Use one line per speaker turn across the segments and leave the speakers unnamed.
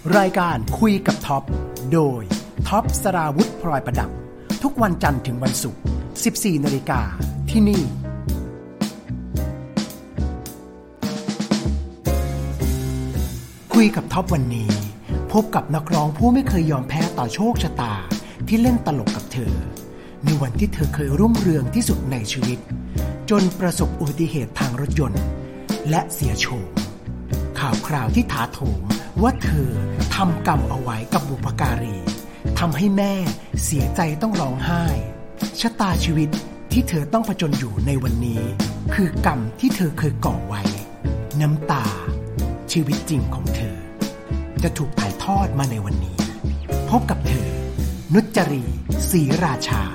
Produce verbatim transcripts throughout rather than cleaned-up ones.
รายการคุยกับท็อปโดยท็อปสราวุธพลอยประดับทุกวันจันทร์ถึงวันศุกร์ สิบสี่นาฬิกา ที่นี่คุยกับท็อปวันนี้พบกับนักร้องผู้ไม่เคยยอมแพ้ต่อโชคชะตาที่เล่นตลกกับเธอในวันที่เธอเคยรุ่งเรืองที่สุดในชีวิตจนประสบอุบัติเหตุทางรถยนต์และเสียโฉมข่าวคราวที่ถาโถมว่าเธอทำกรรมเอาไว้กับบุพการีทำให้แม่เสียใจต้องร้องไห้ชะตาชีวิตที่เธอต้องผจญอยู่ในวันนี้คือกรรมที่เธอเคยก่อไว้น้ำตาชีวิตจริงของเธอจะถูกถ่ายทอดมาในวันนี้พบกับเธอนุจรีศรีราชา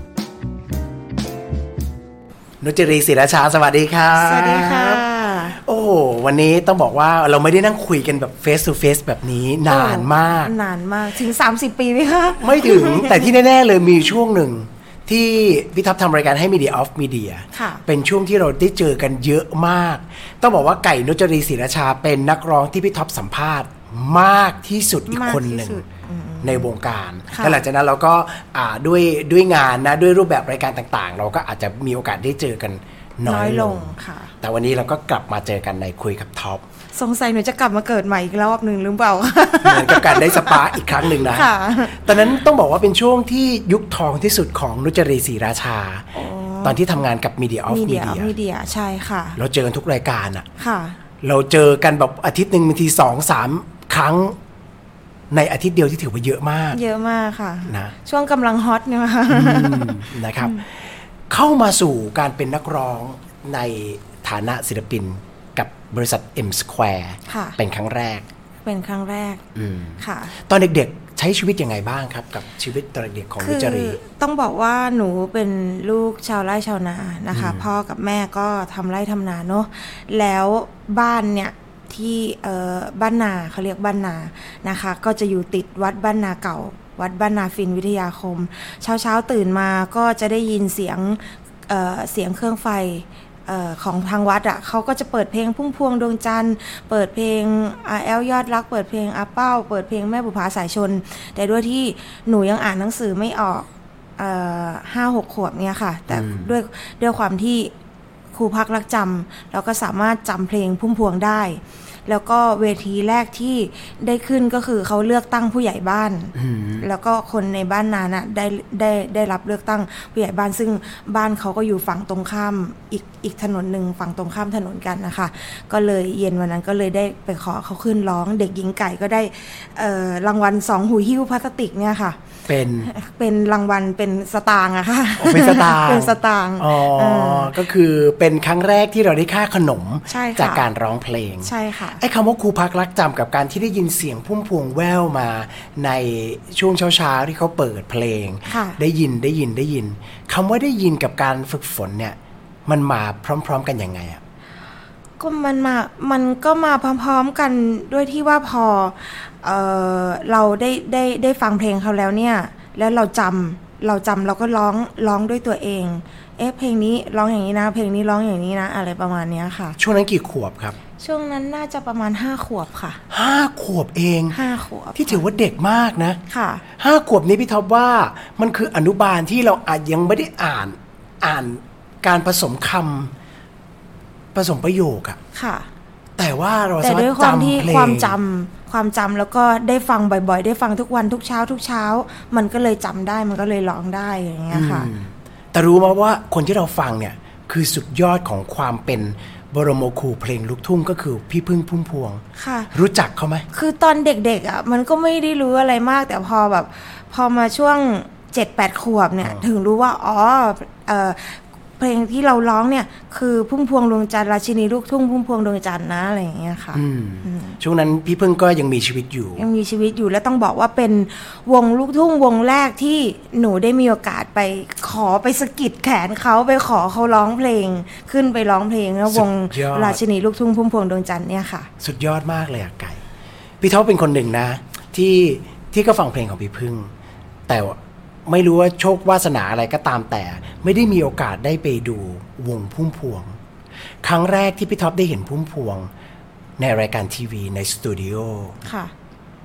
นุจรีศรีราชาสวัสดีครับ
สวัสดีค่ะ
โอ้วันนี้ต้องบอกว่าเราไม่ได้นั่งคุยกันแบบ face to face แบบนี้นานมาก
นานมากถึงสามสิบปีไหมคะ
ไม่ถึง แต่ที่แน่ๆเลยมีช่วงหนึ่งที่พี่ท็อปทำรายการให้ Media of Media เป็นช่วงที่เราได้เจอกันเยอะมากต้องบอกว่าไก่นุจรีศรีราชาเป็นนักร้องที่พี่ท็อปสัมภาษณ์มากที่สุดอีกคนหนึ่งในวงการและหลังจากนั้นเราก็ด้วยด้วยงานนะด้วยรูปแบบรายการต่างๆเราก็อาจจะมีโอกาสได้เจอกันน้อยลงค่ะแต่วันนี้เราก็กลับมาเจอกันในคุยกับท็อป
สงสัยหนูจะกลับมาเกิดใหม่อีกรอบหนึ่งหรือเปล่า
เหมือนกับการได้สปาร์คอีกครั้งหนึ่งนะตอนนั้นต้องบอกว่าเป็นช่วงที่ยุคทองที่สุดของนุจรีศรีราชาตอนที่ทำงานกับ Media of Media
Media ใช่ค่ะ
เราเจอกันทุกรายการอ่ะ
ค่ะ
เราเจอกันแบบอาทิตย์นึงบางที สองสาม ครั้งในอาทิตย์เดียวที่ถือว่าเยอะมาก
เยอะมากค่ะ
นะ
ช่วงกำลังฮอตเนี่ยค่ะ
นะครับเข้ามาสู่การเป็นนักร้องในฐานะศิลปินกับบริษัท M Square เป็นครั้งแรก
เป็นครั้งแรกค่ะ
ตอนเด็กๆใช้ชีวิตยังไงบ้างครับกับชีวิตตอนเด็กของนุจรี
ต้องบอกว่าหนูเป็นลูกชาวไร่ชาวนานะคะพ่อกับแม่ก็ทำไร่ทำนาเนาะแล้วบ้านเนี่ยที่บ้านนาเขาเรียกบ้านนานะคะก็จะอยู่ติดวัดบ้านนาเก่าวัดบ้านนาฟินวิทยาคมเช้าเช้าตื่นมาก็จะได้ยินเสียง เอ่อ เสียงเครื่องไฟของทางวัดอ่ะเขาก็จะเปิดเพลงพุ่มพวงดวงจันทร์เปิดเพลงอาแอลยอดรักเปิดเพลงอาเป้าเปิดเพลงแม่บุภาสายชนแต่ด้วยที่หนูยังอ่านหนังสือไม่ออกห้าหกขวบเนี่ยค่ะแต่ด้วยด้วยความที่ครูพักรักจำเราก็สามารถจำเพลงพุ่มพวงได้แล้วก็เวทีแรกที่ได้ขึ้นก็คือเขาเลือกตั้งผู้ใหญ่บ้านแล้วก็คนในบ้านนาน่ะได้ได้ได้รับเลือกตั้งผู้ใหญ่บ้านซึ่งบ้านเขาก็อยู่ฝั่งตรงข้ามอีกอีกถนนหนึ่งฝั่งตรงข้ามถนนกันนะคะก็เลยเย็นวันนั้นก็เลยได้ไปขอเขาขึ้นร้องเด็กหญิงไก่ก็ได้รางวัลสองหูหิ้วพลาสติกเนี่ยค่ะ
เป็น
เป็นรางวัลเป็นสตางค์อะค่ะ
เป็นสตางค์
เป็นสตางค์
อ๋อก็คือเป็นครั้งแรกที่เราได้ค่าขนมจากการร้องเพลง
ใช่ค่ะ
ไอ้คำว่าครูพักรักจำกับการที่ได้ยินเสียงพุ่มพวงแว่วมาในช่วงเช้าๆที่เขาเปิดเพลงได้ยินได้ยินได้ยินคำว่าได้ยินกับการฝึกฝนเนี่ยมันมาพร้อมๆกันยังไงอะ
ก็มันมามันก็มาพร้อมๆกันด้วยที่ว่าพอเอ่อเราได้ได้ได้ฟังเพลงเขาแล้วเนี่ยแล้วเราจำเราจำเราก็ร้องร้องด้วยตัวเองเอ๊ะเพลงนี้ร้องอย่างนี้นะเพลงนี้ร้องอย่างนี้นะอะไรประมาณนี้ค่ะ
ช่วงนั้นกี่ขวบครับ
ช่วงนั้นน่าจะประมาณห้าขวบค่ะ
ห้าขวบเอง
ห้าขวบ
ที่ถือว่าเด็กมากนะ
ค่ะ
ห้าขวบนี้พี่ท็อปว่ามันคืออนุบาลที่เราอาจยังไม่ได้อ่านอ่านการผสมคำผสมประโยคอะ
ค่ะ
แต่ว่าเรา
สามารถจำเพลงความจำความจำแล้วก็ได้ฟังบ่อยๆได้ฟังทุกวันทุกเช้าทุกเช้ามันก็เลยจำได้มันก็เลยร้องได้อย่างเงี้ยค่ะ
แต่รู้มาว่าคนที่เราฟังเนี่ยคือสุดยอดของความเป็นบรมครูเพลงลูกทุ่งก็คือพี่พึ่งพุ่มพวง
ค่ะ
รู้จักเขาไหม
คือตอนเด็กๆอ่ะมันก็ไม่ได้รู้อะไรมากแต่พอแบบพอมาช่วง เจ็ดแปด ขวบเนี่ยถึงรู้ว่าอ๋อเอ่อเพลงที่เราร้องเนี่ยคือพุ่มพวงดวงจันทร์ราชินีลูกทุ่งพุ่มพวงดวงจันทร์นะอะไรอย่างเงี้ยค่ะ
ช่วงนั้นพี่พึ่งก็ยังมีชีวิตอยู่
ยังมีชีวิตอยู่และต้องบอกว่าเป็นวงลูกทุ่งวงแรกที่หนูได้มีโอกาสไปขอไปสะกิดแขนเขาไปขอเขาร้องเพลงขึ้นไปร้องเพลงแล้ววงราชินีลูกทุ่งพุ่มพวงดวงจันทร์เนี่ยค่ะ
สุดยอดมากเลยอะไก่พี่ท็อปเป็นคนหนึ่งนะที่ที่ก็ฟังเพลงของพี่พึ่งแต่ไม่รู้ว่าโชควาสนาอะไรก็ตามแต่ไม่ได้มีโอกาสได้ไปดูวงพุ่มพวงครั้งแรกที่พี่ท็อปได้เห็นพุ่มพวงในรายการทีวีในสตูดิโอ
ค่ะ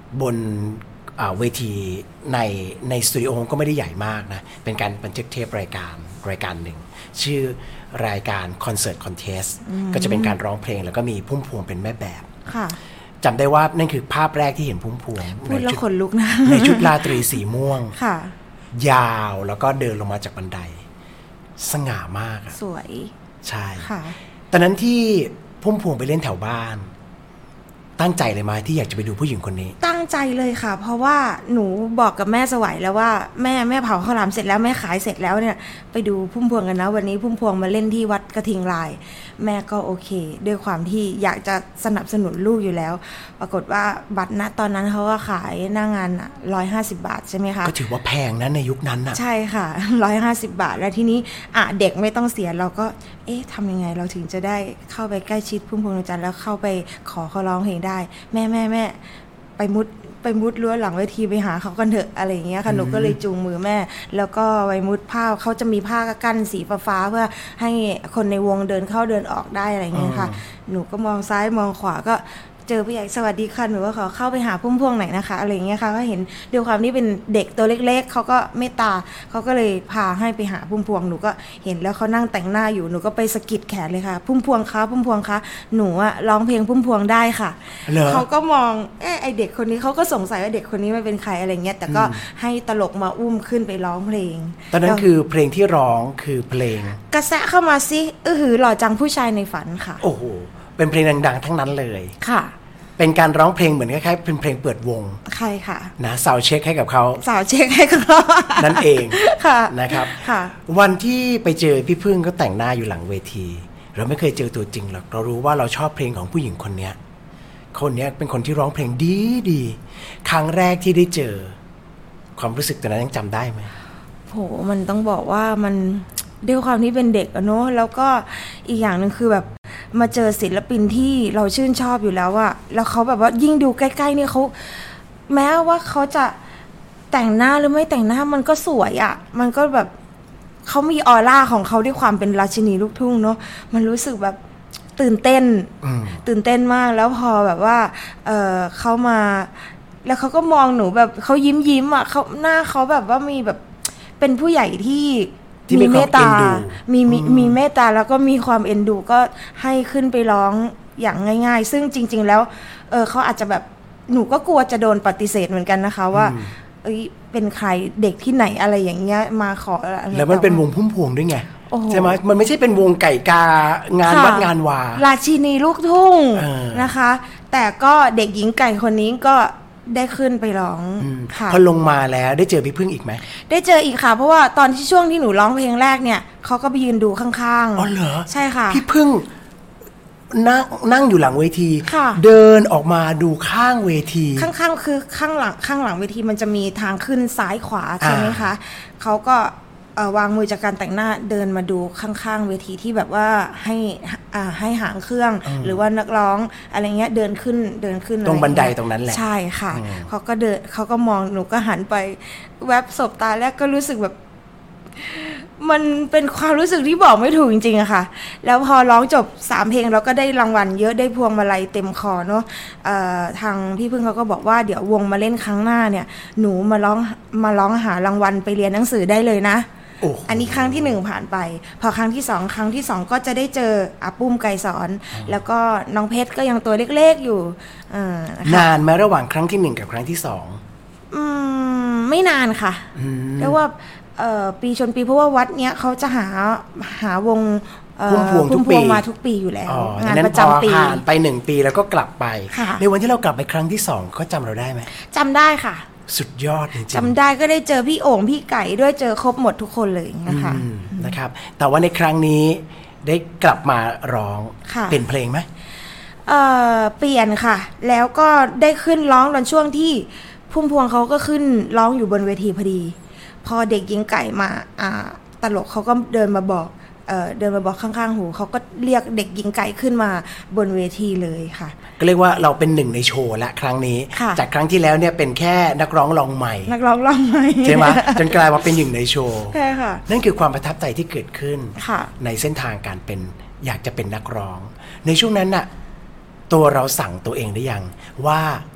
บนเวทีในในสตูดิโอก็ไม่ได้ใหญ่มากนะเป็นการบันทึกเทปรายการรายการหนึ่งชื่อรายการคอนเสิร์ตคอนเทสต์ก็จะเป็นการร้องเพลงแล้วก็มีพุ่มพวงเป็นแม่แบบจำได้ว่านั่นคือภาพแรกที่เห็นพุ่มพวง
พูดแล้วขนลุกนะ
ในชุดราตรีสีม่วงยาวแล้วก็เดินลงมาจากบันไดสง่ามาก
สวย
ใช่ตอนนั้นที่พุ่มพวงไปเล่นแถวบ้านตั้งใจเลยไหมที่อยากจะไปดูผู้หญิงคนนี้
ตั้งใจเลยค่ะเพราะว่าหนูบอกกับแม่สวัยแล้วว่าแม่แม่เผาข้าวหลามเสร็จแล้วแม่ขายเสร็จแล้วเนี่ยไปดูพุ่มพวงกันนะวันนี้พุ่มพวงมาเล่นที่วัดกระทิงลายแม่ก็โอเคด้วยความที่อยากจะสนับสนุนลูกอยู่แล้วปรากฏว่าบัตรณตอนนั้นเขาก็ขายหน้างานอ่ะร้อยห้าสิบบาทใช่ไหมคะ
ก็ถือว่าแพงนะในยุคนั้นอ่ะ
ใช่ค่ะร้อยห้าสิบบาทแล้วทีนี้อ่ะเด็กไม่ต้องเสียเราก็เอ๊ะทำยังไงเราถึงจะได้เข้าไปใกล้ชิดพุ่มพวงดวงจันทร์แล้วเข้าไปขอเขาร้องเพลงได้แม่แม่แม่ไปมุดไปมุดรั้วหลังเวทีไปหาเขากันเถอะอะไรอย่างเงี้ยค่ะหนูก็เลยจูงมือแม่แล้วก็ไปมุดผ้าเขาจะมีผ้ากั้นสีฟ้าเพื่อให้คนในวงเดินเข้าเดินออกได้อะไรอย่างเงี้ยค่ะหนูก็มองซ้ายมองขวาก็เจอผู้ใหญ่สวัสดีค่ะหนูก็ขอเข้าไปหาพุ่มพวงไหนนะคะอะไรอย่างเงี้ยค่ะก็เห็นด้วยความที่เป็นเด็กตัวเล็กๆเขาก็เมตตาเขาก็เลยพาให้ไปหาพุ่มพวงหนูก็เห็นแล้วเขานั่งแต่งหน้าอยู่หนูก็ไปสะกิดแขนเลยค่ะพุ่มพวงคะพุ่มพวงคะหนูอะร้องเพลงพุ่มพวงได้ค่ะเขาก็มองเอ๊ะไอเด็กคนนี้เขาก็สงสัยว่าเด็กคนนี้ไม่เป็นใครอะไรเงี้ยแต่ก็ให้ตลกมาอุ้มขึ้นไปร้องเพลง
ตอนนั้นคือเพลงที่ร้องคือเพลง
กระแสเข้ามาซิเออหือหล่อจังผู้ชายในฝันค่ะ
โอ้โหเป็นเพลงดังๆทั้งนั้นเลย
ค่ะ
เป็นการร้องเพลงเหมือนคล้ายๆเป็นเพลงเปิดวง
ใช่ค่ะ
นะสาวเช็คให้กับเขา
สาวเช็คให้กับเขา
นั่นเอง
ค่ะ
นะครับ
ค่ะ
วันที่ไปเจอพี่พึ่งก็แต่งหน้าอยู่หลังเวทีเราไม่เคยเจอตัวจริงหรอกเรารู้ว่าเราชอบเพลงของผู้หญิงคนนี้คนนี้เป็นคนที่ร้องเพลงดีดีครั้งแรกที่ได้เจอความรู้สึกตอนนั้นยังจำได้ไหม
โหมันต้องบอกว่ามันด้วยความที่เป็นเด็กอะเนาะแล้วก็อีกอย่างนึงคือแบบมาเจอศิลปินที่เราชื่นชอบอยู่แล้วอะแล้วเขาแบบว่ายิ่งดูใกล้ๆเนี่ยเขาแม้ว่าเขาจะแต่งหน้าหรือไม่แต่งหน้ามันก็สวยอะมันก็แบบเขามีออร่าของเขาด้วยความเป็นราชินีลูกทุ่งเนาะมันรู้สึกแบบตื่นเต้นตื่นเต้นมากแล้วพอแบบว่าเออเขามาแล้วเขาก็มองหนูแบบเขายิ้มยิ้มอะเขาหน้าเขาแบบว่ามีแบบเป็นผู้ใหญ่ที่มีเมตตามีมีมีเมตตาแล้วก็มีความเอ็นดูก็ให้ขึ้นไปร้องอย่างง่ายๆซึ่งจริงๆแล้วเออเขาอาจจะแบบหนูก็กลัวจะโดนปฏิเสธเหมือนกันนะคะว่าเอ้ยเป็นใครเด็กที่ไหนอะไรอย่างเงี้ยมาขอ
แล้วมันเป็นวงพุ่มพวงด้วยไงใช่ไหมมันไม่ใช่เป็นวงไก่กางานวัดงานวา
ราชินีลูกทุ่งนะคะแต่ก็เด็กหญิงไก่คนนี้ก็ได้ขึ้นไปร้องค่ะ
พอลงมาแล้วได้เจอพี่พึ่งอีกไหม
ได้เจออีกค่ะเพราะว่าตอนที่ช่วงที่หนูร้องเพลงแรกเนี่ยเขาก็ไปยืนดูข้าง
ๆอ๋อเหรอ
ใช่ค่ะ
พี่พึ่งนั่งนั่งอยู่หลังเวทีเดินออกมาดูข้างเวที
ข้างๆคือข้างหลังข้างหลังเวทีมันจะมีทางขึ้นซ้ายขวาใช่ไหมคะเขาก็วางมือจากการแต่งหน้าเดินมาดูข้างๆเวทีที่แบบว่าให้อ่าให้หางเครื่องหรือว่านักร้องอะไรเงี้ยเดินขึ้นเดินขึ้น
ตรงบันไดตรงนั้นแหละ
ใช่ค่ะเขาก็เดินเขาก็มองหนูก็หันไปแวบสบตาแรกก็รู้สึกแบบมันเป็นความรู้สึกที่บอกไม่ถูกจริงๆอะค่ะแล้วพอร้องจบสามเพลงเราก็ได้รางวัลเยอะได้พวงมาลัยเต็มคอเนาะทางพี่พึ่งเขาก็บอกว่าเดี๋ยววงมาเล่นครั้งหน้าเนี่ยหนูมาร้องมาร้องหารางวัลไปเรียนหนังสือได้เลยนะอันนี้ครั้งที่หนึ่งผ่านไปพอครั้งที่สองครั้งที่สองก็จะได้เจออาปุ้มไกรสอนแล้วก็น้องเพชรก็ยังตัวเล็กๆอยู่
นานไหมระหว่างครั้งที่หนึ่งกับครั้งที่สอง
อืมไม่นานค่ะเรียกว่าปีชนปีเพราะว่าวัดเนี้ยเขาจะหาหาวง
พุ่มพวงทุกปี
มาทุกปีอยู่แล้ว
งานประจำปีผ่านไปหนึ่งปีแล้วก็กลับไปในวันที่เรากลับไปครั้งที่สองเขาจำเราได้ไหม
จำได้ค่ะ
สุดยอดจริง
ๆจำได้ก็ได้เจอพี่โอ่งพี่ไก่ด้วยเจอครบหมดทุกคนเลยนะคะ
นะครับแต่ว่าในครั้งนี้ได้กลับมาร้องเปลี่ยนเพลงไหม
เอ่อเปลี่ยนค่ะแล้วก็ได้ขึ้นร้องตอนช่วงที่พุ่มพวงเขาก็ขึ้นร้องอยู่บนเวทีพอดีพอเด็กหญิงไก่มาอ่าตลกเขาก็เดินมาบอกเอ่อเดินมาบอกข้างๆหูเขาก็เรียกเด็กหญิงไก่ขึ้นมาบนเวทีเลยค่ะ
ก็เรียกว่าเราเป็นหนึ่งในโชว์ละครั้งนี้จากครั้งที่แล้วเนี่ยเป็นแค่นักร้องลองใหม่
นักร้องลองใหม่
ใช่ไหมจนกลายมาเป็นหนึ่งในโชว์
ใช่ค่ะ
นั่นคือความประทับใจที่เกิดขึ้นในเส้นทางการเป็นอยากจะเป็นนักร้องในช่วงนั้นน่ะตัวเราสั่งตัวเองได้ยังว่าฉ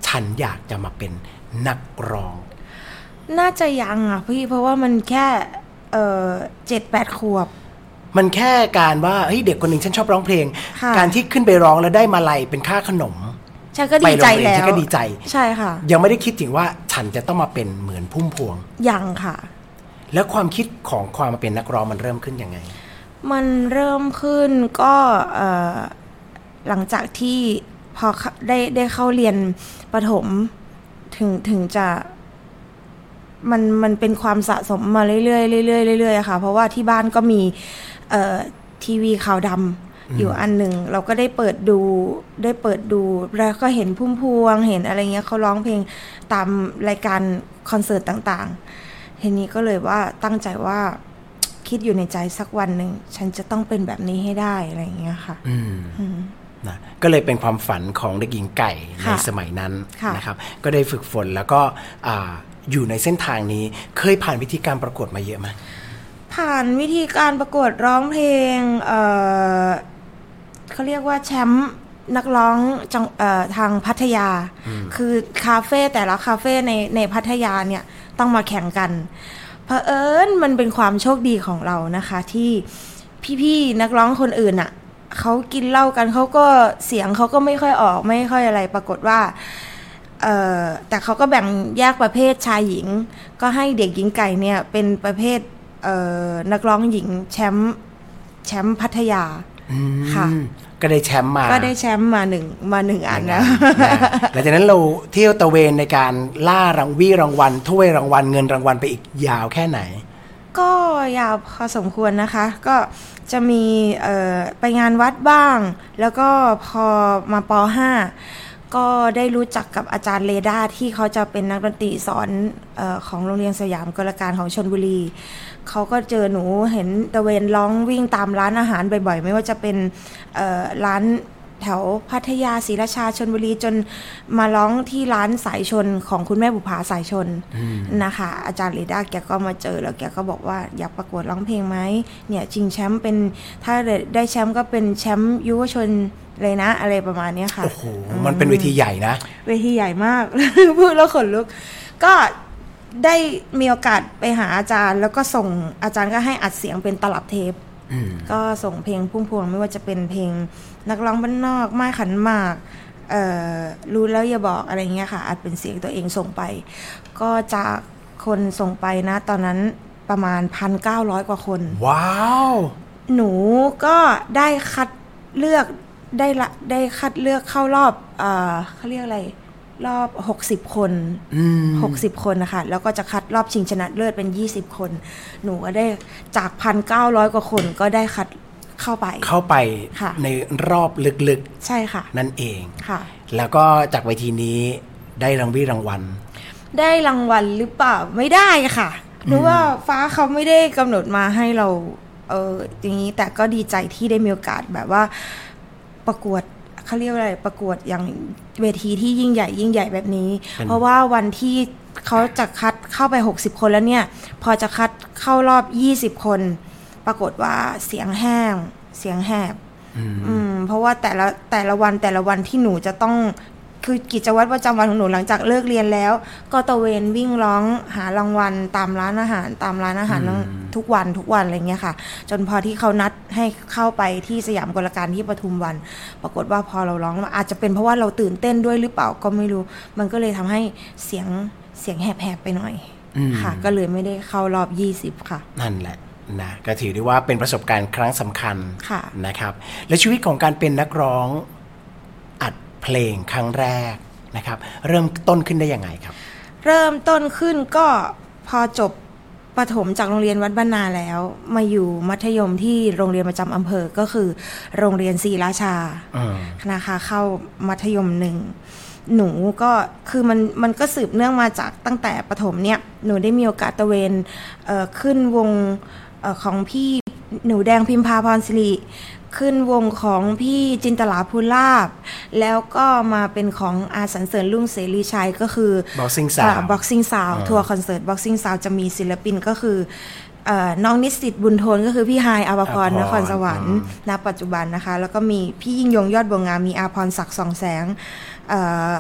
ฉันอยากจะมาเป็นนักร้อง
น่าจะยังอ่ะพี่เพราะว่ามันแค่เอ่อเจ็ดแปดขวบ
มันแค่การว่าเฮ้ยเด็กคนหนึ่งฉันชอบร้องเพลงการที่ขึ้นไปร้องแล้วได้มาลัยเป็นค่าขนม
ฉันก็ดีใจแล้ว
ฉันก็ดีใจ
ใช่ค่ะ
ยังไม่ได้คิดถึงว่าฉันจะต้องมาเป็นเหมือนพุ่มพวง
ยังค่ะ
แล้วความคิดของความมาเป็นนักร้องมันเริ่มขึ้นยังไง
มันเริ่มขึ้นก็เอ่อหลังจากที่พอได้ได้เข้าเรียนประถมถึงถึงจะมันมันเป็นความสะสมมาเรื่อยๆเรื่อยๆเรื่อยๆค่ะเพราะว่าที่บ้านก็มีเอ่อทีวีขาวดำอยู่อันหนึ่งเราก็ได้เปิดดูได้เปิดดูแล้วก็เห็นพุ่มพวงเห็นอะไรเงี้ยเขาร้องเพลงตามรายการคอนเสิร์ตต่างๆทีนี้ก็เลยว่าตั้งใจว่าคิดอยู่ในใจสักวันหนึ่งฉันจะต้องเป็นแบบนี้ให้ได้อะไรเงี้ยค่ะ
นะก็เลยเป็นความฝันของเด็กหญิงไก่ในสมัยนั้นนะครับก็ได้ฝึกฝนแล้วก็อยู่ในเส้นทางนี้เคยผ่านวิธีการประกวดมาเยอะไหม
ผ่านวิธีการประกวดร้องเพลง เอ่อเขาเรียกว่าแชมป์นักร้องจังทางพัทยาคือคาเฟ่แต่ละคาเฟ่ในในพัทยาเนี่ยต้องมาแข่งกันเผอิญมันเป็นความโชคดีของเรานะคะที่พี่ๆนักร้องคนอื่นอ่ะเขากินเหล้ากันเขาก็เสียงเขาก็ไม่ค่อยออกไม่ค่อยอะไรปรากฏว่าเอ่อแต่เขาก็แบ่งแยกประเภทชายหญิงก็ให้เด็กหญิงไก่เนี่ยเป็นประเภทเอ่อนักร้องหญิงแชมป์แชมป์พัทยาค่ะ
ก็ได้แชมป์มา
ก็ได้แชมป์มาหนึ่งมาหนึ่งอันนะ
หลังจากนั้นเราเที่ยวตะเวนในการล่ารางวีรางวัลถ้วยรางวัลเงินรางวัลไปอีกยาวแค่ไหน
ก็ยาวพอสมควรนะคะก็จะมีเอ่อไปงานวัดบ้างแล้วก็พอมาป.ห้าก็ได้รู้จักกับอาจารย์เรดาที่เขาจะเป็นนักดนตรีสอนเอ่อของโรงเรียนสยามกลการของชลบุรีเขาก็เจอหนูเห็นตะเวนร้องวิ่งตามร้านอาหารบ่อยๆไม่ว่าจะเป็นเอ่อร้านแถวพัทยาศรีราชาชลบุรีจนมาร้องที่ร้านสายชนของคุณแม่บุภาสายชนนะคะอาจารย์เรดาแกก็มาเจอแล้วแกก็บอกว่าอยากประกวดร้องเพลงไหมเนี่ยชิงแชมป์เป็นถ้าได้แชมป์ก็เป็นแชมป์ยุวชนเลยนะอะไรประมาณนี้ค่ะ
โอ้โหมันเป็นเวทีใหญ่นะ
เวทีใหญ่มากพูดแล้วขนลุกก็ได้มีโอกาสไปหาอาจารย์แล้วก็ส่งอาจารย์ก็ให้อัดเสียงเป็นตลับเทปก็ส่งเพลงพุ่มพวงไม่ว่าจะเป็นเพลงนักร้องบ้านนอกไม้ขันหมากรู้แล้วอย่าบอกอะไรเงี้ยค่ะอัดเป็นเสียงตัวเองส่งไปก็จากคนส่งไปนะตอนนั้นประมาณ หนึ่งพันเก้าร้อย กว่าคน
ว้าว
หนูก็ได้คัดเลือกได้ละได้คัดเลือกเข้ารอบเอ่อเขาเรียกอะไรรอบหกสิบคนหกสิบคนนะคะแล้วก็จะคัดรอบชิงชนะเลิศเป็นยี่สิบคนหนูก็ได้จาก หนึ่งพันเก้าร้อย กว่าคนก็ได้คัดเข้าไป
เข้าไปในรอบลึก
ๆใช่ค่ะ
นั่นเอง
ค่ะ
แล้วก็จากเวทีนี้ได้รางวีรางวัล
ได้รางวัลหรือเปล่าไม่ได้ค่ะหนูว่าฟ้าเขาไม่ได้กำหนดมาให้เราเอออย่างนี้แต่ก็ดีใจที่ได้มีโอกาสแบบว่าประกวดเขาเรียกว่าอะไรประกวดอย่างเวทีที่ยิ่งใหญ่ยิ่งใหญ่แบบนี้เพราะว่าวันที่เขาจะคัดเข้าไปหกสิบคนแล้วเนี่ยพอจะคัดเข้ารอบยี่สิบคนปรากฏว่าเสียงแห้งเสียงแหบอืมเพราะว่าแต่ละแต่ละวันแต่ละวันที่หนูจะต้องคือกิจวัตรประจำวันของหนูหลังจากเลิกเรียนแล้วก็ตะเวนวิ่งร้องหารางวัลตามร้านอาหารตามร้านอาหารทุกวันทุกวันอะไรเงี้ยค่ะจนพอที่เขานัดให้เข้าไปที่สยามกลการที่ปทุมวันปรากฏว่าพอเราร้องอาจจะเป็นเพราะว่าเราตื่นเต้นด้วยหรือเปล่าก็ไม่รู้มันก็เลยทำให้เสียงเสียงแหบๆไปหน่อยค่ะก็เลยไม่ได้เข้ารอบยี่สิบค่ะ
นั่นแหละนะก็ถือได้ว่าเป็นประสบการณ์ครั้งสำคัญนะครับและชีวิตของการเป็นนักร้องอัดเพลงครั้งแรกนะครับเริ่มต้นขึ้นได้ยังไงครับ
เริ่มต้นขึ้นก็พอจบประถมจากโรงเรียนวัดบ้านนาแล้วมาอยู่มัธยมที่โรงเรียนประจำอำเภอก็คือโรงเรียนศรีราชานะคะเข้ามัธยมหนึ่งหนูก็คือมันมันก็สืบเนื่องมาจากตั้งแต่ประถมเนี่ยหนูได้มีโอกาสตะเวนขึ้นวงของพี่หนูแดงพิมพาพรศิริขึ้นวงของพี่จินตลาภูลาภแล้วก็มาเป็นของอาสรรเสริญรุ่งเสรีชัยก็คือ
Boxing Sound
Boxing Sound ทัวร์คอนเสิร์ต Boxing Sound จะมีศิลปินก็คือน้องนิสิตบุญโทนก็คือพี่ไฮอาภพรนครสวรรค์ณปัจจุบันนะคะแล้วก็มีพี่ยิ่งยงยอดบัวงามมีอาพรศักดิ์ส่องแสง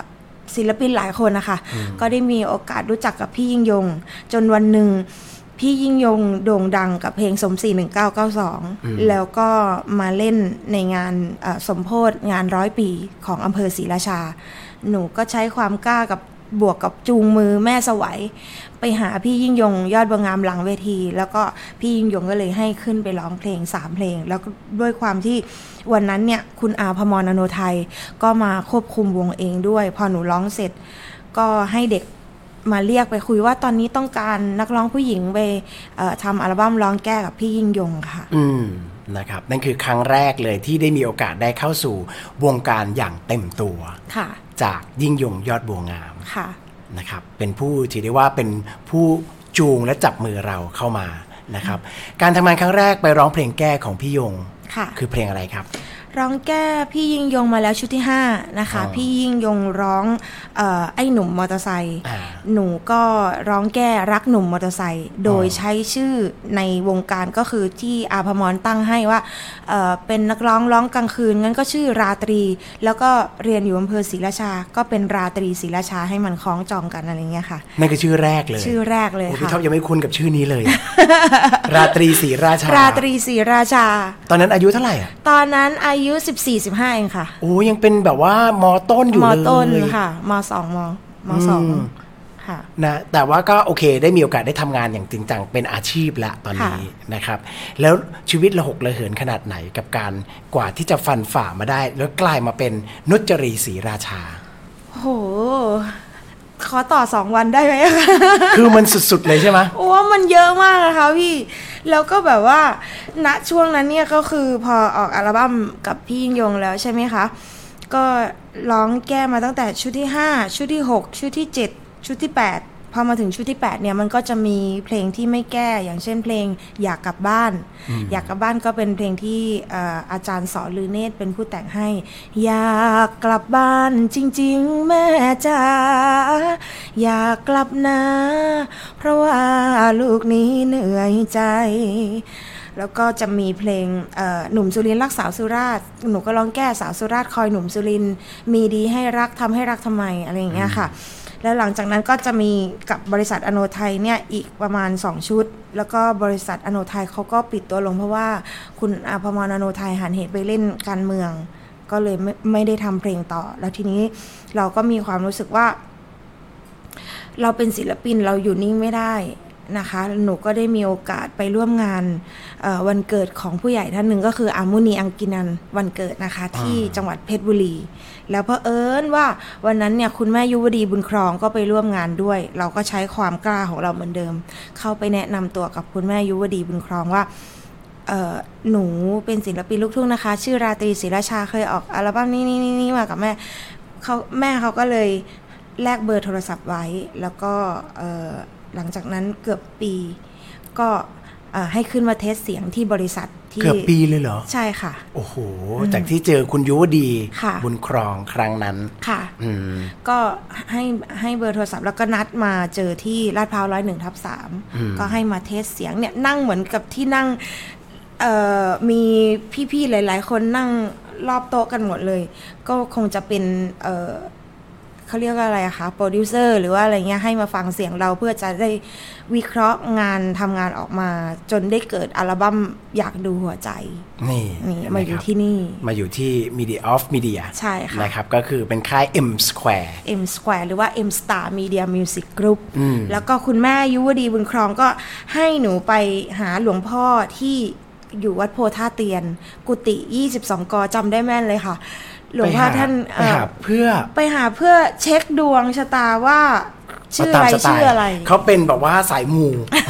ศิลปินหลายคนนะคะก็ได้มีโอกาสรู้จักกับพี่ยิ่งยงจนวันหนึ่งพี่ยิ่งยงโด่งดังกับเพลงสมศรีหนึ่งเก้าเก้าสองแล้วก็มาเล่นในงานสมโภชงานร้อยปีของอำเภอศรีราชาหนูก็ใช้ความกล้ากับบวกกับจูงมือแม่สวัยไปหาพี่ยิ่งยงยอดบัวงามหลังเวทีแล้วก็พี่ยิ่งยงก็เลยให้ขึ้นไปร้องเพลงสามเพลงแล้วด้วยความที่วันนั้นเนี่ยคุณอาภมรอโนไทยก็มาควบคุมวงเองด้วยพอหนูร้องเสร็จก็ให้เด็กมาเรียกไปคุยว่าตอนนี้ต้องการนักร้องผู้หญิงไปทำอัลบั้มร้องแก้กับพี่ยิ่งยงค่ะ
อืมนะครับนั่นคือครั้งแรกเลยที่ได้มีโอกาสได้เข้าสู่วงการอย่างเต็มตัว
ค่ะ
จากยิ่งยงยอดบัวงาม
ค่ะ
นะครับเป็นผู้ถือได้ว่าเป็นผู้จูงและจับมือเราเข้ามานะครับการทำงานครั้งแรกไปร้องเพลงแก้ของพี่ยงคือเพลงอะไรครับ
ร้องแก้พี่ยิ่งยงมาแล้วชุดที่ห้านะคะพี่ยิ่งยงร้องเอ่อไอ้หนุ่มมอเตอร์ไซค์หนูก็ร้องแก้รักหนุ่มมอเตอร์ไซค์โดยใช้ชื่อในวงการก็คือที่อาภมรตั้งให้ว่าเอ่อเป็นนักร้องร้องกลางคืนงั้นก็ชื่อราตรีแล้วก็เรียนอยู่อำเภอศรีราชาก็เป็นราตรีศรีราชาให้มันคล้องจองกันอะไรเงี้ยค่ะ
นั่นคือชื่อแรกเลย
ชื่อแรกเลยค่ะ
พี่ท็อปยังไม่คุ้นกับชื่อนี้เลย ราตรีศรีราชา
ราตรีศรีราชา
ตอนนั้นอายุเท่าไหร่อ่ะ
ตอนนั้นอายุสิบสี่ สิบห้าเองค่ะ
โอ้ยังเป็นแบบว่ามอต้นอยู่เลย
มอต้นค่ะมสองมมสองค่ะ
นะแต่ว่าก็โอเคได้มีโอกาสได้ทำงานอย่างจริงจังเป็นอาชีพละตอนนี้นะครับแล้วชีวิตระหกระเหินขนาดไหนกับการกว่าที่จะฟันฝ่ามาได้แล้วกลายมาเป็นนุจรีศรีราชา
โหขอต่อสองวันได้ไหมคะ
คือมันสุดๆเลยใช่ไหม
โอ้มันเยอะมากนะคะพี่แล้วก็แบบว่าณช่วงนั้นเนี่ยก็คือพอออกอัลบั้มกับพี่ยิ่งยงแล้วใช่ไหมคะก็ร้องแก้มาตั้งแต่ชุดที่ห้าชุดที่หกชุดที่เจ็ดชุดที่แปดพอมาถึงชุดที่แปดเนี่ยมันก็จะมีเพลงที่ไม่แก้อย่างเช่นเพลงอยากกลับบ้านอยากกลับบ้านก็เป็นเพลงที่อาจารย์สอนลือเนตรเป็นผู้แต่งให้อยากกลับบ้านจริงๆแม่จ๋าอยากกลับนะเพราะว่าลูกนี้เหนื่อยใจแล้วก็จะมีเพลงหนุ่มสุรินทร์รักสาวสุราษฎร์หนูก็ร้องแก้สาวสุราษฎร์คอยหนุ่มสุรินทร์มีดีให้รักทำให้รักทำไมอะไรอย่างเงี้ยค่ะแล้วหลังจากนั้นก็จะมีกับบริษัทอโนไทยเนี่ยอีกประมาณสองชุดแล้วก็บริษัทอโนไทยเขาก็ปิดตัวลงเพราะว่าคุณอาภมรอโนไทยหันเหไปเล่นการเมืองก็เลยไม่ไม่ได้ทำเพลงต่อแล้วทีนี้เราก็มีความรู้สึกว่าเราเป็นศิลปินเราอยู่นิ่งไม่ได้นะคะหนูก็ได้มีโอกาสไปร่วมงานวันเกิดของผู้ใหญ่ท่านหนึ่งก็คืออามุนีอังกินันวันเกิดนะคะที่จังหวัดเพชรบุรีแล้วเผอิญว่าวันนั้นเนี่ยคุณแม่ยุวดีบุญครองก็ไปร่วมงานด้วยเราก็ใช้ความกล้าของเราเหมือนเดิมเข้าไปแนะนำตัวกับคุณแม่ยุวดีบุญครองว่าหนูเป็นศิลปินลูกทุ่งนะคะชื่อราตรีศรีราชาเคยออกอัลบั้มนี้นี่นี่มากับแม่เขาแม่เขาก็เลยแลกเบอร์โทรศัพท์ไว้แล้วก็หลังจากนั้นเกือบปีก็ให้ขึ้นมาเทสเสียงที่บริษัทที่
เกือบปีเลยเหรอ
ใช่ค่ะ
โอ้โหจากที่เจอคุณยุวดีบุญครองครั้งนั้น
ค่ะก็ให้ให้เบอร์โทรศัพท์แล้วก็นัดมาเจอที่ลาดพร้าวร้อยหนึ่งทับสามก็ให้มาเทสเสียงเนี่ยนั่งเหมือนกับที่นั่งมีพี่ๆหลายๆคนนั่งรอบโต๊ะกันหมดเลยก็คงจะเป็นเขาเรียกว่าอะไรอะคะโปรดิวเซอร์หรือว่าอะไรเงี้ยให้มาฟังเสียงเราเพื่อจะได้วิเคราะห์งานทำงานออกมาจนได้เกิดอัลบั้มอยากดูหัวใจ
นี่
นี่มาอยู่ที่นี่
มาอยู่ที่ Media of Media
ใช่ค่ะ
นะครับก็คือเป็นค่าย M Square
M Square หรือว่า M Star Media Music Group แล้วก็คุณแม่ยุวดีบุญครองก็ให้หนูไปหาหลวงพ่อที่อยู่วัดโพธาเตียนกุฏิยี่สิบสองกจำได้แม่นเลยค่ะหลวงพ่อท่าน
ไปหาเพื่อ
ไปหาเพื่อเช็คดวงชะตาว่าชื่ออะไรชื่ออะไร
เขาเป็นแบบว่าสายมู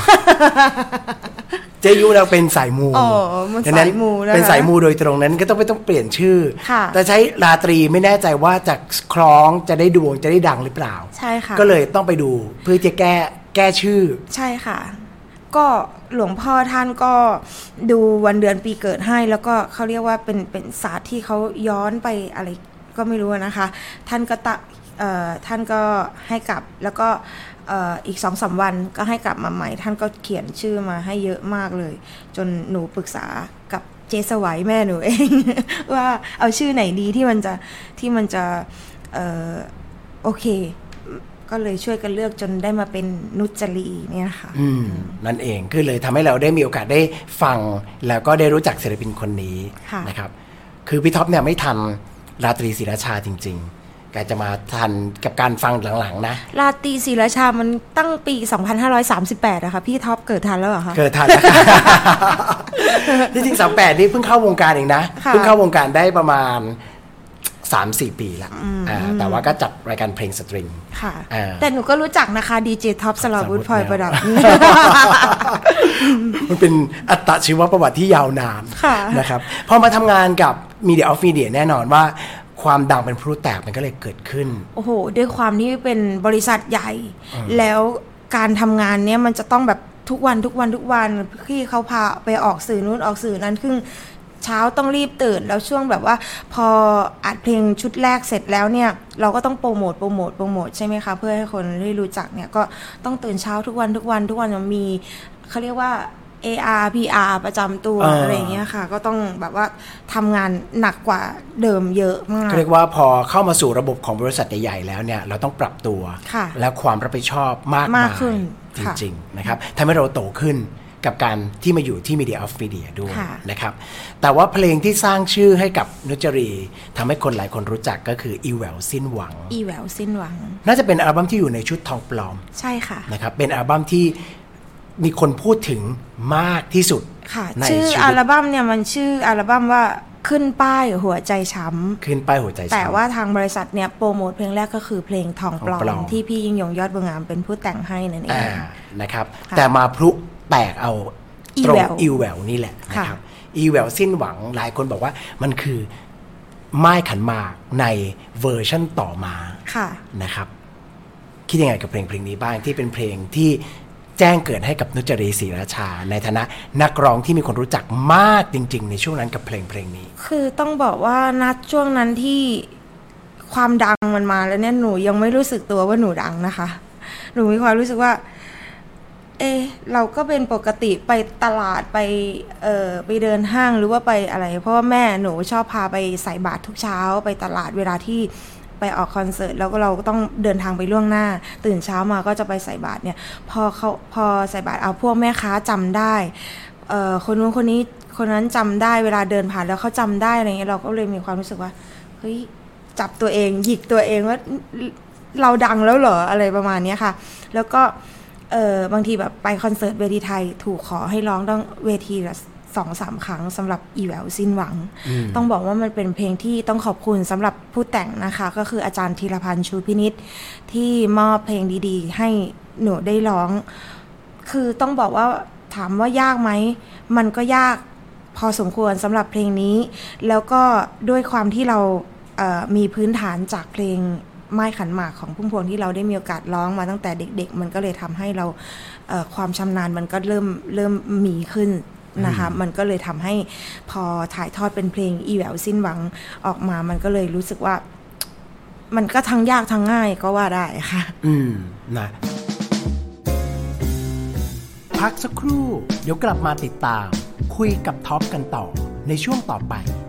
เจยุเราเป็นสายมู
อ๋อมันสายมู
เป็นสายมูโดยตรงนั้นก็ต้องไม่ต้องเปลี่ยนชื่อแต่ใช้ราตรีไม่แน่ใจว่าจะคล้องจะได้ดวงจะได้ดังหรือเปล่า
ใช่ค่ะ
ก็เลยต้องไปดูเพื่อจะแก้แก้ชื่อ
ใช่ค่ะก็หลวงพ่อท่านก็ดูวันเดือนปีเกิดให้แล้วก็เขาเรียกว่าเป็นเป็นศาสตร์ที่เขาย้อนไปอะไรก็ไม่รู้นะคะท่านก็ตะท่านก็ให้กลับแล้วก็อีก สองสาม วันก็ให้กลับมาใหม่ท่านก็เขียนชื่อมาให้เยอะมากเลยจนหนูปรึกษากับเจสวัยแม่หนูเอง ว่าเอาชื่อไหนดีที่มันจะที่มันจะโอเคก็เลยช่วยกันเลือกจนได้มาเป็นนุจรีเนี่ยค่ะ
อืมนั่นเองคือเลยทำให้เราได้มีโอกาสได้ฟังแล้วก็ได้รู้จักศิลปินคนนี้นะครับคือพี่ท็อปเนี่ยไม่ทันราตรีศรีราชาจริงๆแกจะมาทันกับการฟังหลังๆนะ
ราตรีศรีราชามันตั้งปีสองพันห้าร้อยสามสิบแปดอะค่ะพี่ท็อปเกิดทันแล้วเหรอคะ
เกิดทันแล้วจริงๆสามสิบแปดนี่เพิ่งเข้าวงการเองนะเพิ่งเข้าวงการได้ประมาณสามสี่ ปีละแต่ว่าก็จัดรายการเพลงสตริง
ค่ะแต่หนูก็รู้จักนะคะดีเจท็อปสลาวุธพลอยประดับ
มันเป็นอัตชีวประวัติที่ยาวนานนะครับพอมาทำงานกับ Media of Media แน่นอนว่าความดังเป็นพลุแตกมันก็เลยเกิดขึ้น
โอ้โหด้วยความที่เป็นบริษัทใหญ่แล้วการทำงานเนี้ยมันจะต้องแบบทุกวันทุกวันทุกวันพี่เขาพาไปออกสื่อนู้นออกสื่อนั้นครึ่งเช้าต้องรีบตื่นแล้วช่วงแบบว่าพออัดเพลงชุดแรกเสร็จแล้วเนี่ยเราก็ต้องโปรโมทโปรโมทโปรโมทใช่ไหมคะเพื่อให้คนได้รู้จักเนี่ยก็ต้องตื่นเช้าทุกวันทุกวันทุกวันจะมีเขาเรียกว่า เอ อาร์ พี อาร์ ประจำตัว อ, อะไรอย่างเงี้ยค่ะก็ต้องแบบว่าทำงานหนักกว่าเดิมเยอะมาก
เรียกว่าพอเข้ามาสู่ระบบของบริษัทใหญ่ๆแล้วเนี่ยเราต้องปรับตัวและความรับผิดชอบมากมายจริงๆนะครับทำให้เราโตขึ้นกับการที่มาอยู่ที่ Media of Media ด้วยนะครับแต่ว่าเพลงที่สร้างชื่อให้กับนุจรีทำให้คนหลายคนรู้จักก็คืออีแหววสิ้นหวัง
อีแหววสิ้นหวัง
น่าจะเป็นอัลบั้มที่อยู่ในชุดทองปลอม
ใช่ค่ะ
นะครับเป็นอัลบั้มที่มีคนพูดถึงมากที่สุด
ค่ะชื่ออัลบั้มเนี่ยมันชื่ออัลบั้มว่าขึ้นป้ายหัวใจช้
ำขึ้นป้ายหัวใจช้ำ
แต่ว่าทางบริษัทเนี่ยโปรโมทเพลงแรกก็คือเพลงทองปลอมที่พี่ยิ่งยงยอดบัวงามเป็นผู้แต่งให้นั่นเอง
นะครับแต่มาพลุแตกเอาตรงอีแหววนี่แหละนะครับอีแหววสิ้นหวังหลายคนบอกว่ามันคือม่ายขันหมากในเวอร์ชั่นต่อมานะครับคิดยังไงกับเพลงเพลงนี้บ้างที่เป็นเพลงที่แจ้งเกิดให้กับนุจรีศรีราชาในฐานะนักร้องที่มีคนรู้จักมากจริงๆในช่วงนั้นกับเพลงเพลงนี้
คือต้องบอกว่าณช่วงนั้นที่ความดังมันมาแล้วเนี่ยหนูยังไม่รู้สึกตัวว่าหนูดังนะคะหนูมีความรู้สึกว่าเออเราก็เป็นปกติไปตลาดไปเอ่อไปเดินห้างหรือว่าไปอะไรเพราะว่าแม่หนูชอบพาไปใส่บาตรทุกเช้าไปตลาดเวลาที่ไปออกคอนเสิร์ตแล้วก็เราก็ต้องเดินทางไปล่วงหน้าตื่นเช้ามาก็จะไปใส่บาตรเนี่ยพอเขาพอใส่บาตรเอาพวกแม่ค้าจำได้เอ่อคนนู้นคนนี้คนนั้นจำได้เวลาเดินผ่านแล้วเขาจำได้อะไรเงี้ยเราก็เลยมีความรู้สึกว่าเฮ้ยจับตัวเองหยิกตัวเองว่าเราดังแล้วเหรออะไรประมาณนี้ค่ะแล้วก็เออบางทีแบบไปคอนเสิร์ตเวทีไทยถูกขอให้ร้องต้องเวทีละสองสามครั้งสำหรับอีแหววสิ้นหวังต้องบอกว่ามันเป็นเพลงที่ต้องขอบคุณสำหรับผู้แต่งนะคะก็คืออาจารย์ธีรพันธ์ชูพินิจที่มอบเพลงดีๆให้หนูได้ร้องคือต้องบอกว่าถามว่ายากไหมมันก็ยากพอสมควรสำหรับเพลงนี้แล้วก็ด้วยความที่เราเอ่อมีพื้นฐานจากเพลงไม้ขันหมากของพุ่มพวงที่เราได้มีโอกาสร้องมาตั้งแต่เด็กๆมันก็เลยทำให้เราเอ่อความชำนาญมันก็เริ่มเริ่มมีขึ้นนะคะมันก็เลยทำให้พอถ่ายทอดเป็นเพลงอีแหววสิ้นหวังออกมามันก็เลยรู้สึกว่ามันก็ทั้งยากทั้งง่ายก็ว่าได้ค่ะ
อืมนะพักสักครู่เดี๋ยวกลับมาติดตามคุยกับท็อปกันต่อในช่วงต่อไป